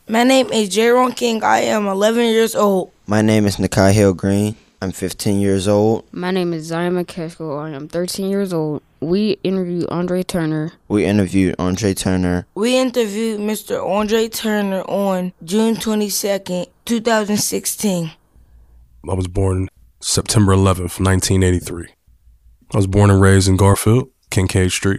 My name is Jaron King. I am 11 years old. My name is Nakai Hill Green. I'm 15 years old. My name is Zion McCaskill. I am 13 years old. We interviewed Andre Turner. We interviewed We interviewed Mr. Andre Turner on June 22nd, 2016. I was born September 11th, 1983. I was born and raised in Garfield, Kincaid Street.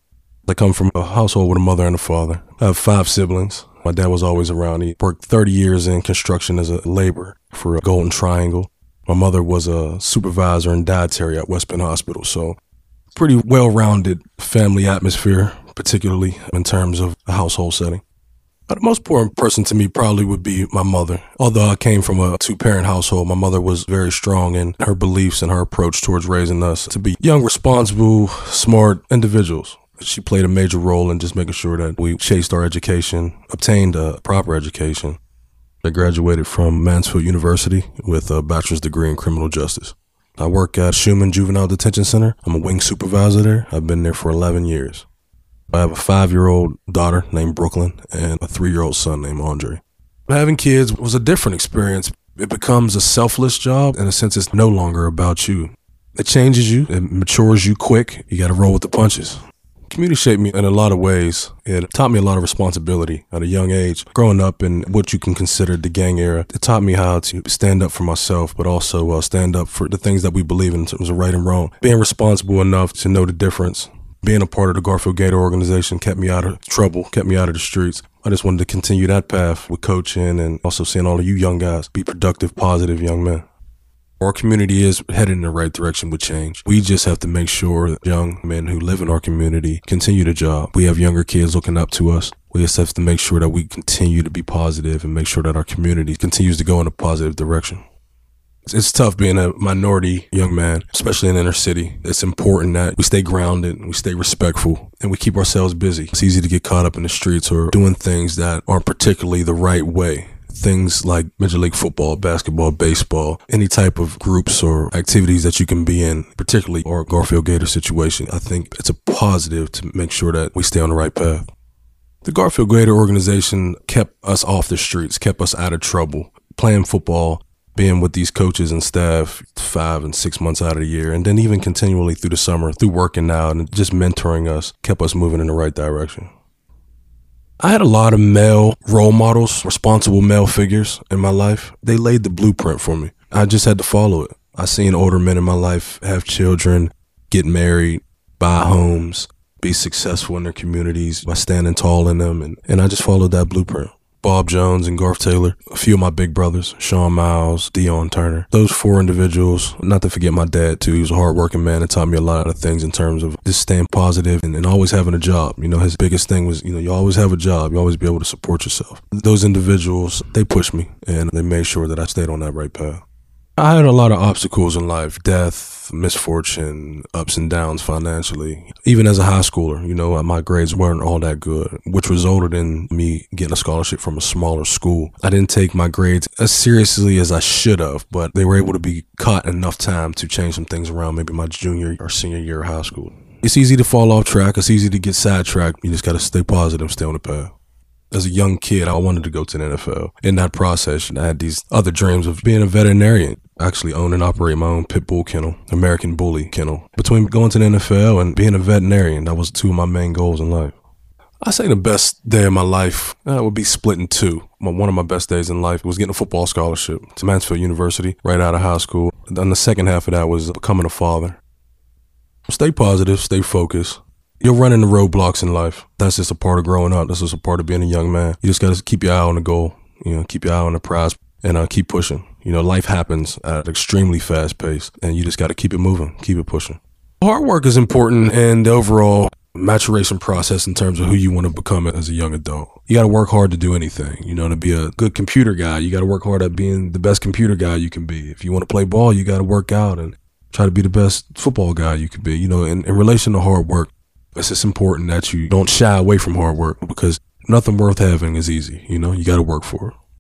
I come from a household with a mother and a father. I have 5 siblings. My dad was always around. He worked 30 years in construction as a laborer for Golden Triangle. My mother was a supervisor and dietary at West Penn Hospital, so pretty well-rounded family atmosphere, particularly in terms of a household setting. The most important person to me probably would be my mother. Although I came from a 2-parent household, my mother was very strong in her beliefs and her approach towards raising us to be young, responsible, smart individuals. She played a major role in just making sure that we chased our education, obtained a proper education. I graduated from Mansfield University with a bachelor's degree in criminal justice. I work at Schumann Juvenile Detention Center. I'm a wing supervisor there. I've been there for 11 years. I have a 5-year-old daughter named Brooklyn and a 3-year-old son named Andre. Having kids was a different experience. It becomes a selfless job. In a sense, it's no longer about you. It changes you. It matures you quick. You got to roll with the punches. Community shaped me in a lot of ways. It taught me a lot of responsibility at a young age. Growing up in what you can consider the gang era, it taught me how to stand up for myself, but also stand up for the things that we believe in terms of right and wrong. Being responsible enough to know the difference. Being a part of the Garfield Gator organization kept me out of trouble, kept me out of the streets. I just wanted to continue that path with coaching and also seeing all of you young guys be productive, positive young men. Our community is headed in the right direction with change. We just have to make sure that young men who live in our community continue the job. We have younger kids looking up to us. We just have to make sure that we continue to be positive and make sure that our community continues to go in a positive direction. It's tough being a minority young man, especially in the inner city. It's important that we stay grounded, we stay respectful, and we keep ourselves busy. It's easy to get caught up in the streets or doing things that aren't particularly the right way. Things like Major League Football, basketball, baseball, any type of groups or activities that you can be in, particularly our Garfield Gator situation. I think it's a positive to make sure that we stay on the right path. The Garfield Gator organization kept us off the streets, kept us out of trouble, playing football, being with these coaches and staff 5 and 6 months out of the year, and then even continually through the summer, through working out and just mentoring us, kept us moving in the right direction. I had a lot of male role models, responsible male figures in my life. They laid the blueprint for me. I just had to follow it. I seen older men in my life have children, get married, buy homes, be successful in their communities by standing tall in them, and I just followed that blueprint. Bob Jones and Garth Taylor, a few of my big brothers, Sean Miles, Dion Turner. Those 4 individuals, not to forget my dad too. He was a hardworking man and taught me a lot of things in terms of just staying positive and always having a job. You know, his biggest thing was, you always have a job. You always be able to support yourself. Those individuals, they pushed me and they made sure that I stayed on that right path. I had a lot of obstacles in life, death, misfortune, ups and downs financially. Even as a high schooler, my grades weren't all that good, which resulted in me getting a scholarship from a smaller school. I didn't take my grades as seriously as I should have, but they were able to be caught enough time to change some things around maybe my junior or senior year of high school. It's easy to fall off track. It's easy to get sidetracked. You just got to stay positive, stay on the path. As a young kid, I wanted to go to the NFL. In that process, I had these other dreams of being a veterinarian. I actually own and operate my own pit bull kennel, American Bully kennel. Between going to the NFL and being a veterinarian, that was 2 of my main goals in life. I say the best day of my life would be split in 2. One of my best days in life was getting a football scholarship to Mansfield University right out of high school. Then the second half of that was becoming a father. Stay positive, stay focused. You'll run into roadblocks in life. That's just a part of growing up. That's just a part of being a young man. You just got to keep your eye on the goal, keep your eye on the prize and keep pushing. Life happens at an extremely fast pace and you just got to keep it moving, keep it pushing. Hard work is important and the overall maturation process in terms of who you want to become as a young adult. You got to work hard to do anything. To be a good computer guy, you got to work hard at being the best computer guy you can be. If you want to play ball, you got to work out and try to be the best football guy you can be. In relation to hard work, it's just important that you don't shy away from hard work because nothing worth having is easy. You got to work for it.